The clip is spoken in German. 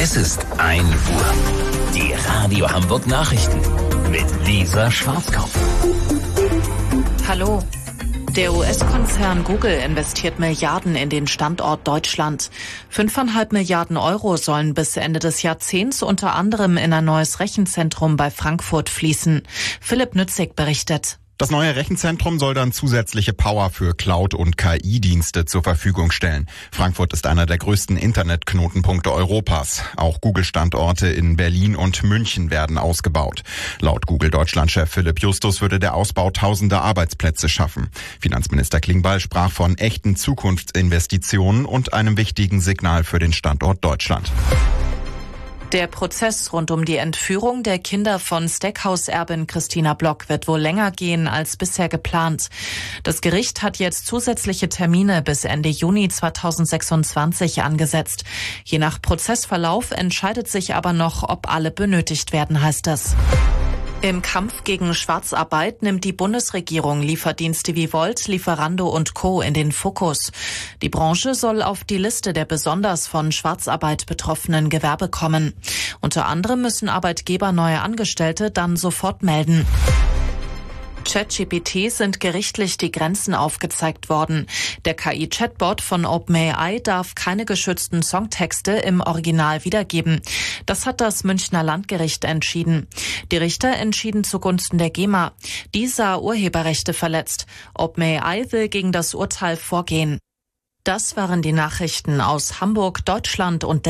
Es ist 1 Uhr. Die Radio Hamburg Nachrichten mit Lisa Schwarzkopf. Hallo. Der US-Konzern Google investiert Milliarden in den Standort Deutschland. 5,5 Milliarden Euro sollen bis Ende des Jahrzehnts unter anderem in ein neues Rechenzentrum bei Frankfurt fließen. Philipp Nützig berichtet. Das neue Rechenzentrum soll dann zusätzliche Power für Cloud- und KI-Dienste zur Verfügung stellen. Frankfurt ist einer der größten Internetknotenpunkte Europas. Auch Google-Standorte in Berlin und München werden ausgebaut. Laut Google-Deutschland-Chef Philipp Justus würde der Ausbau tausende Arbeitsplätze schaffen. Finanzminister Klingbeil sprach von echten Zukunftsinvestitionen und einem wichtigen Signal für den Standort Deutschland. Der Prozess rund um die Entführung der Kinder von Steakhouse-Erbin Christina Block wird wohl länger gehen als bisher geplant. Das Gericht hat jetzt zusätzliche Termine bis Ende Juni 2026 angesetzt. Je nach Prozessverlauf entscheidet sich aber noch, ob alle benötigt werden, heißt es. Im Kampf gegen Schwarzarbeit nimmt die Bundesregierung Lieferdienste wie Volt, Lieferando und Co. in den Fokus. Die Branche soll auf die Liste der besonders von Schwarzarbeit betroffenen Gewerbe kommen. Unter anderem müssen Arbeitgeber neue Angestellte dann sofort melden. ChatGPT sind gerichtlich die Grenzen aufgezeigt worden. Der KI-Chatbot von OpenAI darf keine geschützten Songtexte im Original wiedergeben. Das hat das Münchner Landgericht entschieden. Die Richter entschieden zugunsten der GEMA. Die sah Urheberrechte verletzt. OpenAI will gegen das Urteil vorgehen. Das waren die Nachrichten aus Hamburg, Deutschland und